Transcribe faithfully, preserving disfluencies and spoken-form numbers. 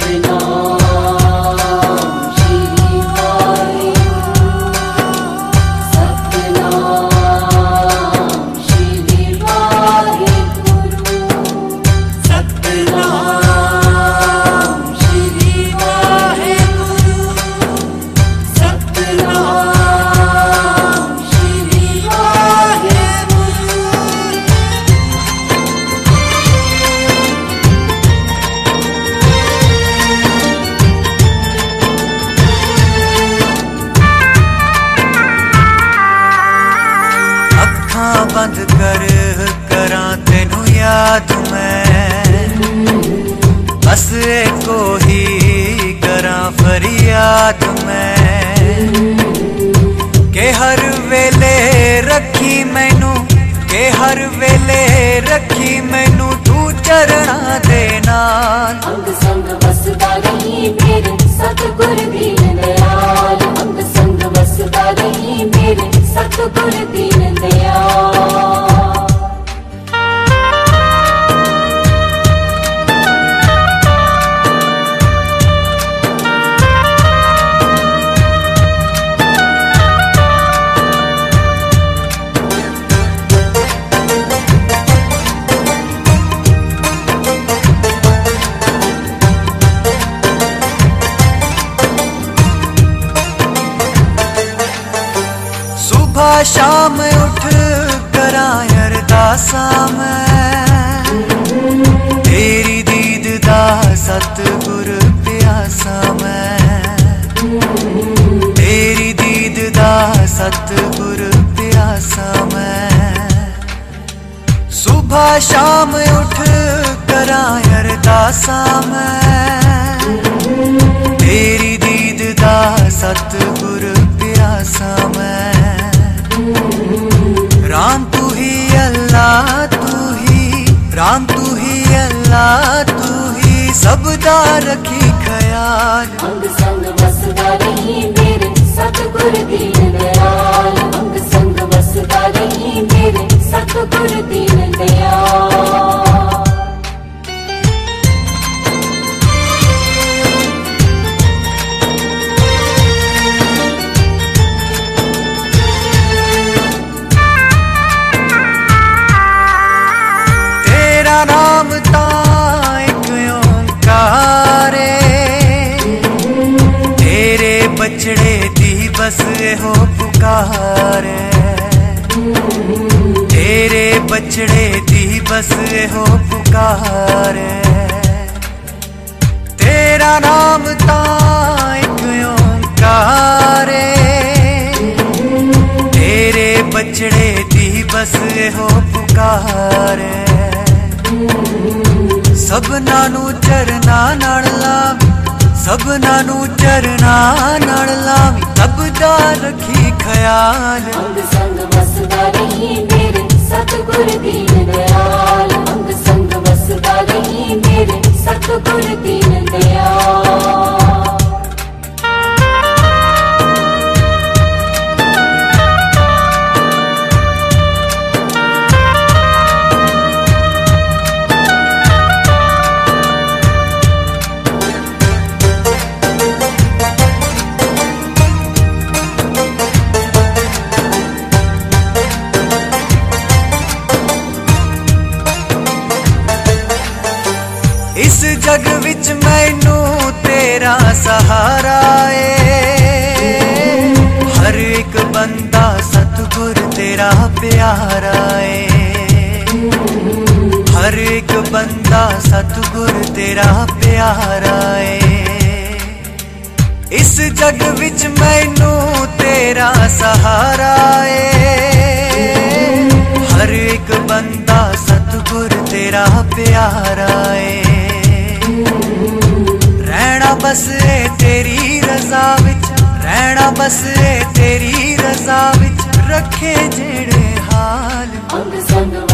बंद कर करा तेनू याद मैं, बस एको ही करा फरियाद मैं, के हर वेले रखी मैनू, के हर वेले रखी मैनू तू चरणा दे नाल। अंग संग बसदा रही मेरे सतगुर दीन दयाल, अंग संग बसदा रही मेरे सतगुर दीन दयाल। सुबह शाम उठ करा अरदासा मैं, तेरी दीद दा सतगुर प्यासा मैं, तेरी दीद दा सतगुर प्यासा मैं। सुबह शाम उठ करा अरदासा मैं, तेरी दीद दा सतगुर प्यासा मैं। राम तू ही अल्लाह तू ही, राम तू ही अल्लाह तू ही सबदा रखी ख्याल। अंग संग बसदा रही मेरे सतगुर दीन दयाल, अंग संग बसदा रही मेरे सतगुर दीन दयाल। नाम ता एक ओंकार, तेरे बचड़े दी बस हो पुकार, तेरे बचड़े दी बस हो पुकार। तेरा नाम ता एक ओंकार, तेरे बचड़े दी बस हो पुकार। सबना नू चरना नाल लावी, सबना नू चरना नाल लावी सबदा रखी ख्याल। अंग संग बसदा रही मेरे सतगुर दीन दयाल, अंग संग बसदा रही मेरे सतगुर दीन दयाल। इस जग विच मैनू तेरा सहारा है, हर एक बंदा सतगुर तेरा प्यारा है, हर एक बंदा सतगुर तेरा प्यारा है। इस जग विच मैनू तेरा सहारा है, हर एक बंदा सतगुर तेरा प्यारा है। रहना बस ए तेरी रजा विच, रहना बस ए तेरी रजा विच रखे जेड़े हाल। अंग संग